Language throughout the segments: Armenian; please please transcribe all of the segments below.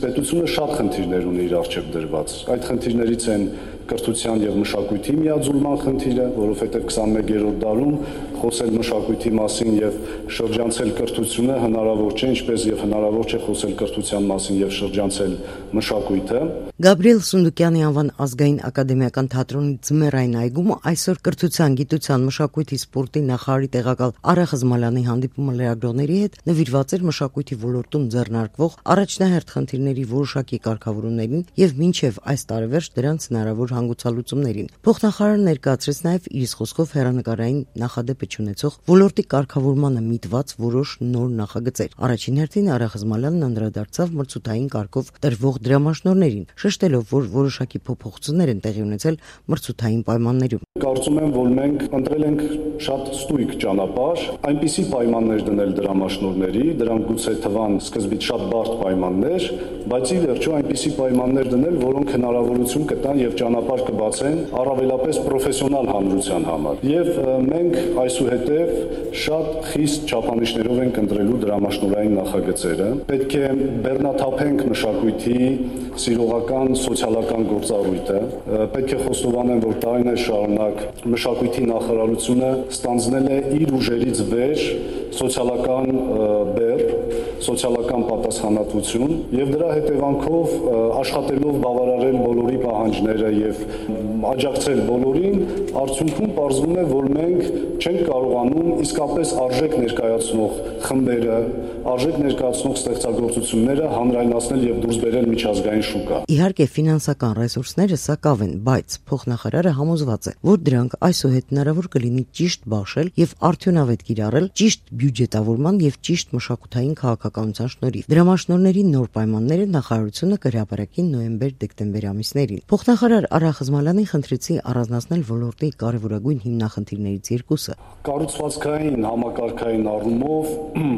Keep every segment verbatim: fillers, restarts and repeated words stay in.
պետությունը շատ խնդիրներ ունի իր առջև դրված։ Այդ խնդիրներից են կրթության եւ մշակույթի միաձուլման խնդիրը, որովհետեւ քսանմեկերորդ դարում խոսել մշակույթի մասին եւ շրջանցել կրթությունը հնարավոր չէ, ինչպես եւ հնարավոր չէ խոսել կրթության մասին եւ շրջանցել մշակույթը։ Գաբրիել Սունդուկյանի անվան ազգային ակադեմիական թատրոնի ձմեռային այգում այսօր կրթության, գիտության, մշակույթի, սպորտի նախարարի տեղակալ Արա Խզմալյանի հանդիպումը լրագրողների հետ նվիրված էր մշակույթի ոլորտում ձեռնարկվող առաջնահերթ խնդիրների որոշակի կարգավորումներին եւ մինչեւ այս տարեվերջ դրանց հնարավոր հանգուցալուծումներին։ Փոխնախարարը ներկայացրեց նաեւ իր իսկ խոսքով հեռանկարային նախադեպ չունեցող ոլորտի կարգավորմանը միտված որոշ նոր նախագծեր։ Առաջին հերթին Արա Խզմալյանն անդրադարձավ մրցութային կարգով տրվող դրամաշնորհներին, շեշտելով, որ որոշակի փոփոխություններ են տեղի ունեցել մրցութային պայմաններում։ Կարծում եմ, որ մենք ընտրել ենք շատ ստույգ ճանապարհ, այնպիսի պայմաններ դնել դրամաշնորհների, դրանք գուցե թվան սկզբից շատ բարդ պայմաններ, բայց ի վերջո այնպիսի պայմաններ դնել, որոնք հնարավորություն կտան եւ ճանապարհ կբացեն առավելապես պրոֆեսիոնալ հանրության համար։ Եվ մենք այսուհետև շատ խիստ չափանիշներով ենք ընտրելու դրամաշնորհային նախագծերը։ Պետք է բեռնաթափենք մշակույթի սիրողական սոցիալական գործառույթը, պետք է խոստովանեմ, որ տարիներ շարունակ մշակույթի նախարարությունը ստանձնել է իր ուժերից վեր սոցիալական բեռ, սոցիալական պատասխանատվություն եւ դրա հետևանքով աշխատելով բավարարել բոլորի պահանջները եւ աջակցել բոլորին, արդյունքում պարզվում է, որ մենք չենք կարողանում իսկապես արժեք ներկայացնող խմբերը, արժեք ներկայացնող ստեղծագործությունները հանրայնացնել եւ դուրս բերել միջազգային շուկա։ Իհարկե ֆինանսական ռեսուրսները սակավ են, բայց փոխնախարարը համոզված է, որ դրանք այսուհետ հնարավոր կլինի ճիշտ բաշխել եւ արդյունավետ կիրառել ճիշտ բյուջետավորման եւ ճիշտ մշակութային քաղաքականության շնորհիվ։ Դրամաշնորհների նոր պայմանները նախարարությունը կհրապարակի նոյեմբեր-դեկտեմբեր ամիսներին։ Փոխնախարար Արա Խզմալյանին խնդրեցի առանձնացնել ոլորտի կարևորագույն հիմնախնդիրներից երկուսը։ Կառուցվածքային համակարգային առումով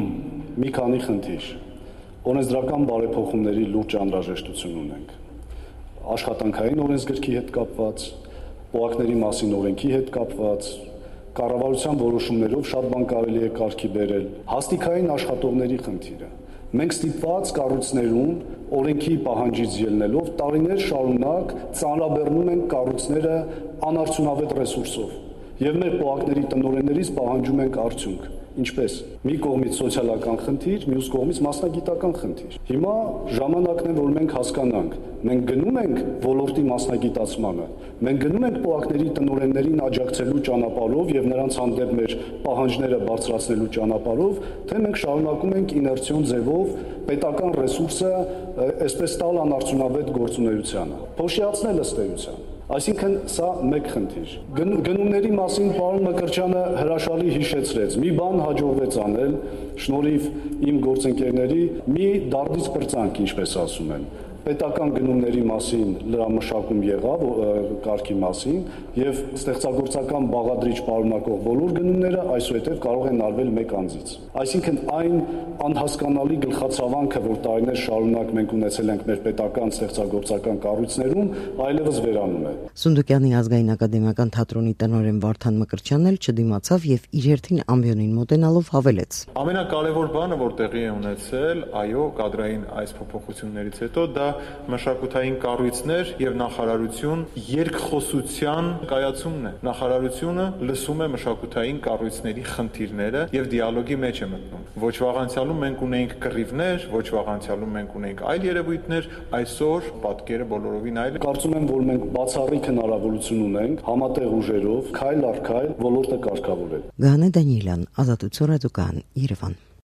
մի քանի խնդիր։ Օրենսդրական բարեփոխումների լուրջ անհրաժեշտություն ունենք։ Աշխատանքային օրենսգրքի հետ կապված, օակների մասին օրենքի հետ կապված, կառավարության որոշումներով շատ բան կարելի է կարգի բերել, հաստիկային աշխատողների խնդիրը։ Մենք ստիպված կառույցներում օրենքի պահանջից ելնելով տարիներ շարունակ ծանրաբեռնում ենք կառույցները անարդյունավետ ռեսուրսով եւ մեր պոակների տնօրեններից պահանջում ենք արդյունք։ Ինչպես մի կողմից սոցիալական խնդիր, մյուս կողմից մասնագիտական խնդիր։ Հիմա ժամանակն է, որ մենք հասկանանք, մենք գնում ենք ոլորտի մասնագիտացմանը, մենք գնում ենք պոակների տնօրեններին աջակցելու ճանապարհով եւ նրանց հանդեպ մեր պահանջները բարձրացնելու ճանապարհով, թե մենք շարունակում ենք իներցիոն ձևով պետական ռեսուրսը այսպես տալ անարդյունավետ գործունեությանը, փոշիացնել ըստ էության։ Այսինքն սա մեկ խնդիր։ Գնումների մասին պարոն Մկրտչյանը հրաշալի հիշեցրեց։ Մի բան հաջողվեց անել շնորհիվ իմ գործընկերների մի դարդից պրծանք, ինչպես ասում են։ Պետական գնումների մասին լրամշակում եղավ կարգի մասին եւ ստեղծագործական բաղադրիչ պարունակող բոլոր գնումները այսուհետև կարող են արվել մեկ անձից։ Այսինքն այն անհասկանալի գլխացավանքը, որ տարիներ շարունակ մենք ունեցել ենք մեր պետական ստեղծագործական կառույցներում, այլևս վերանում է։ Սունդուկյանի ազգային ակադեմիական թատրոնի տնօրեն Վարդան Մկրտչյանն էլ չդիմացավ եւ իր հերթին ամբիոնին մոտենալով հավելեց. Ամենակարևոր բանը, որ տեղի է ունեցել, այո, կադրային այս փոփոխություններից հետո դա մշակութային կառույցներ եւ նախարարություն երկխոսության կայացումն է։ Նախարարությունը լսում է մշակութային կառույցների խնդիրները եւ դիալոգի մեջ է մտնում։ Ոչ վաղ անցյալում մենք ունեինք կռիվներ, ոչ վաղ անցյալում մենք ունեինք այլ երևույթներ, այսօր պատկերը բոլորովին այլ է։ Կարծում եմ, որ մենք բացառիկ հնարավորություն ունենք համատեղ ուժերով քայլ առ քայլ ոլորտը կարգավորել։ Գանե Դանիելյան, Ազատություն ռադիոկայան, Երևան։